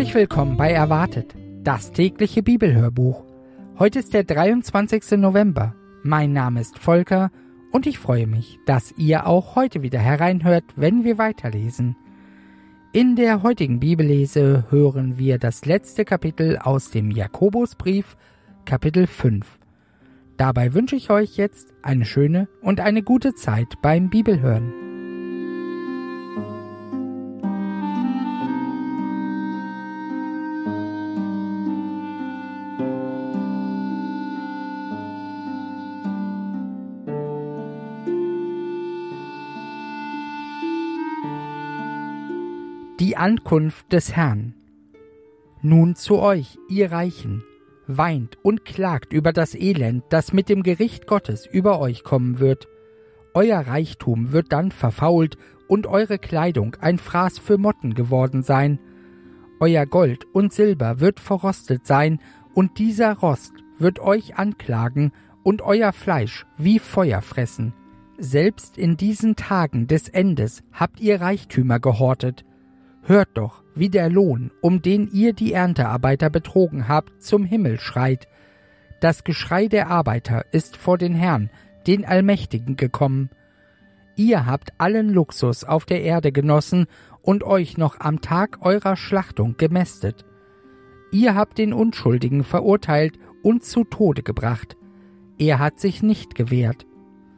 Herzlich willkommen bei Erwartet, das tägliche Bibelhörbuch. Heute ist der 23. November. Mein Name ist Volker und ich freue mich, dass ihr auch heute wieder hereinhört, wenn wir weiterlesen. In der heutigen Bibellese hören wir das letzte Kapitel aus dem Jakobusbrief, Kapitel 5. Dabei wünsche ich euch jetzt eine schöne und eine gute Zeit beim Bibelhören. Die Ankunft des Herrn. Nun zu euch, ihr Reichen, weint und klagt über das Elend, das mit dem Gericht Gottes über euch kommen wird. Euer Reichtum wird dann verfault und eure Kleidung ein Fraß für Motten geworden sein. Euer Gold und Silber wird verrostet sein, und dieser Rost wird euch anklagen und euer Fleisch wie Feuer fressen. Selbst in diesen Tagen des Endes habt ihr Reichtümer gehortet. Hört doch, wie der Lohn, um den ihr die Erntearbeiter betrogen habt, zum Himmel schreit. Das Geschrei der Arbeiter ist vor den Herrn, den Allmächtigen, gekommen. Ihr habt allen Luxus auf der Erde genossen und euch noch am Tag eurer Schlachtung gemästet. Ihr habt den Unschuldigen verurteilt und zu Tode gebracht. Er hat sich nicht gewehrt.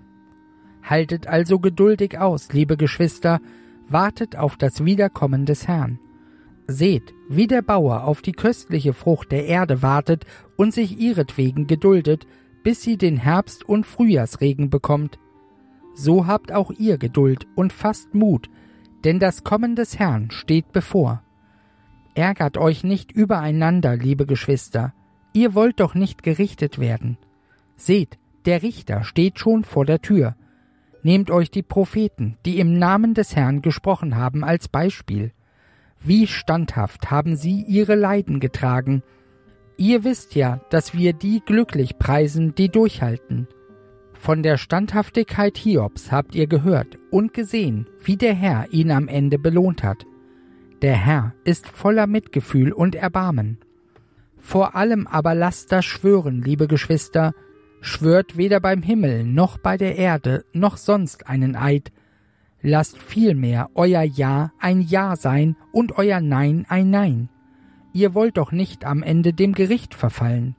Haltet also geduldig aus, liebe Geschwister, wartet auf das Wiederkommen des Herrn. Seht, wie der Bauer auf die köstliche Frucht der Erde wartet und sich ihretwegen geduldet, bis sie den Herbst- und Frühjahrsregen bekommt. So habt auch ihr Geduld und fasst Mut, denn das Kommen des Herrn steht bevor. Ärgert euch nicht übereinander, liebe Geschwister, ihr wollt doch nicht gerichtet werden. Seht, der Richter steht schon vor der Tür. Nehmt euch die Propheten, die im Namen des Herrn gesprochen haben, als Beispiel. Wie standhaft haben sie ihre Leiden getragen. Ihr wisst ja, dass wir die glücklich preisen, die durchhalten. Von der Standhaftigkeit Hiobs habt ihr gehört und gesehen, wie der Herr ihn am Ende belohnt hat. Der Herr ist voller Mitgefühl und Erbarmen. Vor allem aber lasst das schwören, liebe Geschwister, schwört weder beim Himmel noch bei der Erde noch sonst einen Eid. Lasst vielmehr euer Ja ein Ja sein und euer Nein ein Nein. Ihr wollt doch nicht am Ende dem Gericht verfallen.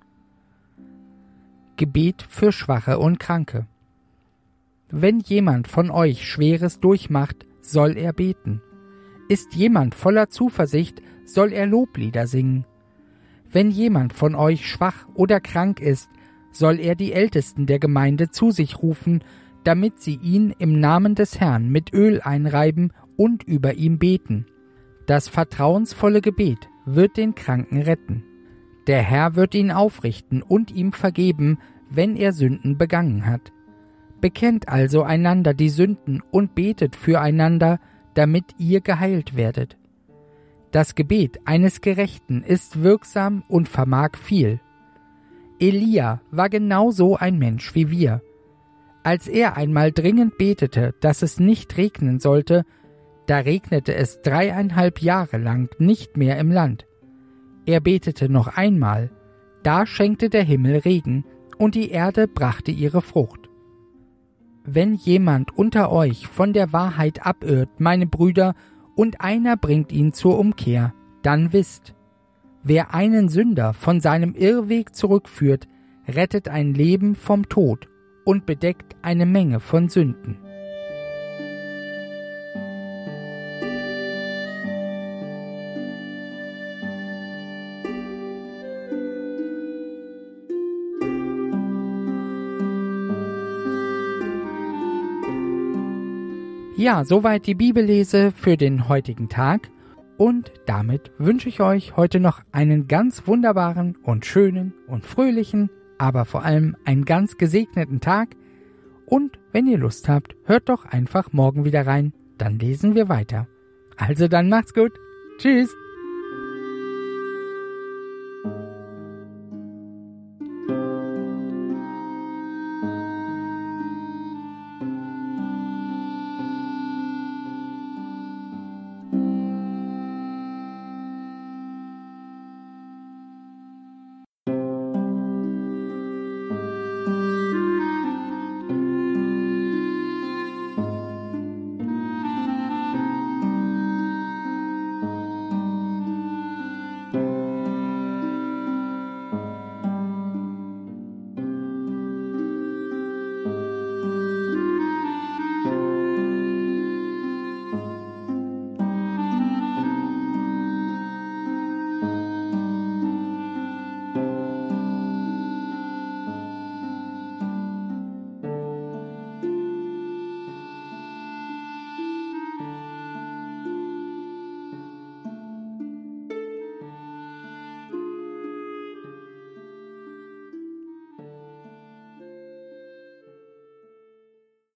Gebet für Schwache und Kranke. Wenn jemand von euch Schweres durchmacht, soll er beten. Ist jemand voller Zuversicht, soll er Loblieder singen. Wenn jemand von euch schwach oder krank ist, soll er die Ältesten der Gemeinde zu sich rufen, damit sie ihn im Namen des Herrn mit Öl einreiben und über ihm beten. Das vertrauensvolle Gebet wird den Kranken retten. Der Herr wird ihn aufrichten und ihm vergeben, wenn er Sünden begangen hat. Bekennt also einander die Sünden und betet füreinander, damit ihr geheilt werdet. Das Gebet eines Gerechten ist wirksam und vermag viel. Elia war genauso ein Mensch wie wir. Als er einmal dringend betete, dass es nicht regnen sollte, da regnete es 3,5 Jahre lang nicht mehr im Land. Er betete noch einmal, da schenkte der Himmel Regen und die Erde brachte ihre Frucht. Wenn jemand unter euch von der Wahrheit abirrt, meine Brüder, und einer bringt ihn zur Umkehr, dann wisst, wer einen Sünder von seinem Irrweg zurückführt, rettet ein Leben vom Tod und bedeckt eine Menge von Sünden. Ja, soweit die Bibellese für den heutigen Tag. Und damit wünsche ich euch heute noch einen ganz wunderbaren und schönen und fröhlichen, aber vor allem einen ganz gesegneten Tag. Und wenn ihr Lust habt, hört doch einfach morgen wieder rein, dann lesen wir weiter. Also dann macht's gut. Tschüss.